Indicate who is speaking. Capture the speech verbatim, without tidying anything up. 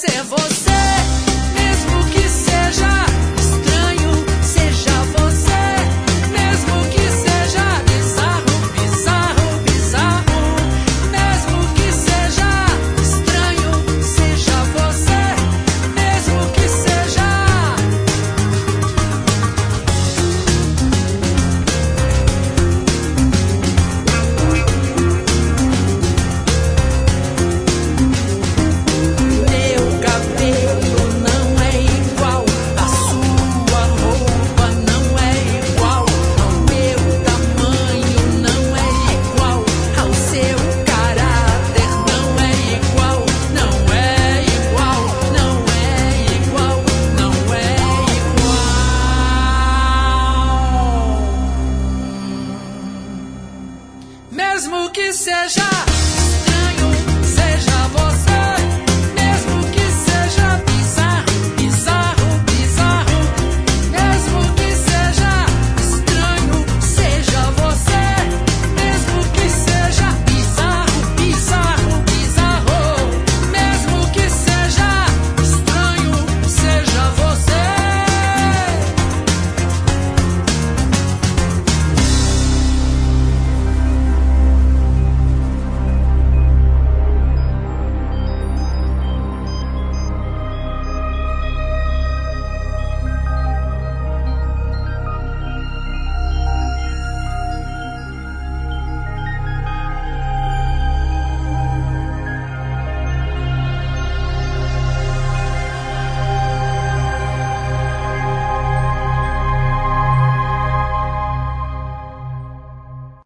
Speaker 1: ser você, mesmo que seja estranho, seja você, mesmo que seja bizarro, bizarro, bizarro, mesmo que seja estranho, seja você, mesmo que seja. Meu cabelo não é igual, a sua roupa não é igual, ao meu tamanho não é igual, ao seu caráter não é igual, não é igual, não é igual, não é igual. Mesmo que seja